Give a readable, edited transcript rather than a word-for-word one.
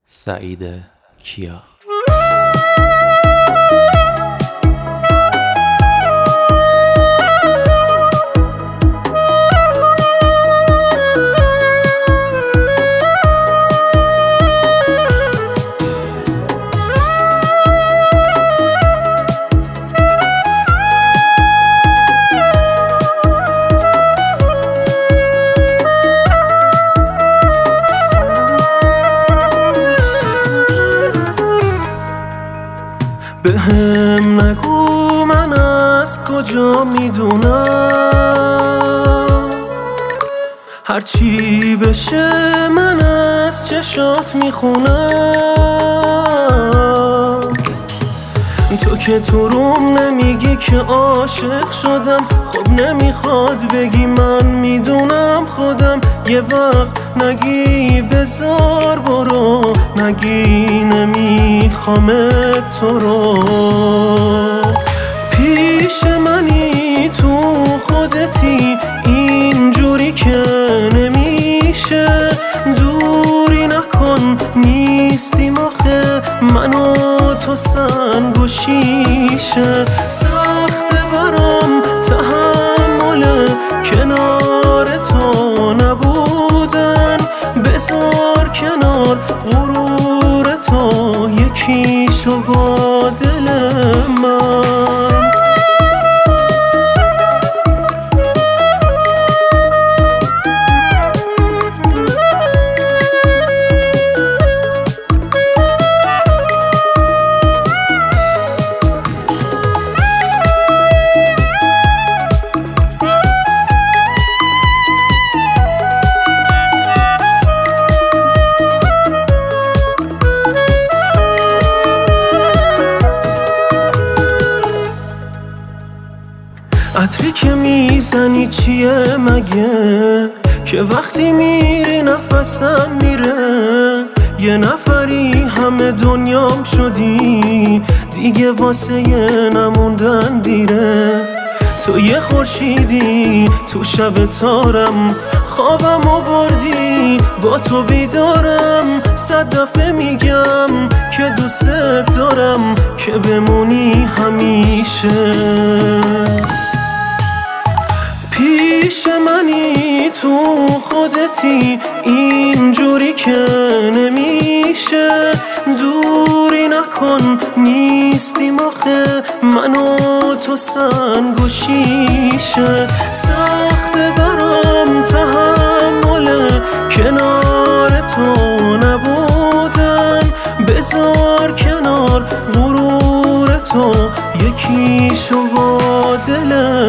سعید کیا. بهم نگو من از کجا میدونم، هرچی بشه من از چشات میخونم. تو که تو روم نمیگی که عاشق شدم، خب نمیخواد بگی من میدونم خودم. یه وقت نگی بذار برو، نگی نمیخوامت تو رو. پیش منی تو خودتی، اینجوری که نمیشه. دوری نکن نیستیم آخه من و تو سنگ و شیشه. سخته برام تحمل کنار تو نبودن، بذار کنار غرور تو، یکی شو با دل من. عطری که میزنی چیه مگه، که وقتی میری نفسم میره. یه نفری همه دنیام شدی، دیگه واسه نموندن دیره. تو یه خورشیدی تو شب تارم، خوابمو بردی با تو بیدارم. 100 دفعه میگم که دوست دارم، که بمونی همیشه. پیش منی تو خودتی، اینجوری که نمیشه. دوری نکن نیستیم آخه من و تو سنگ و شیشه. سخته برام تحمل کنار تو نبودن، بذار کنار غرور تو، یکی شو با دل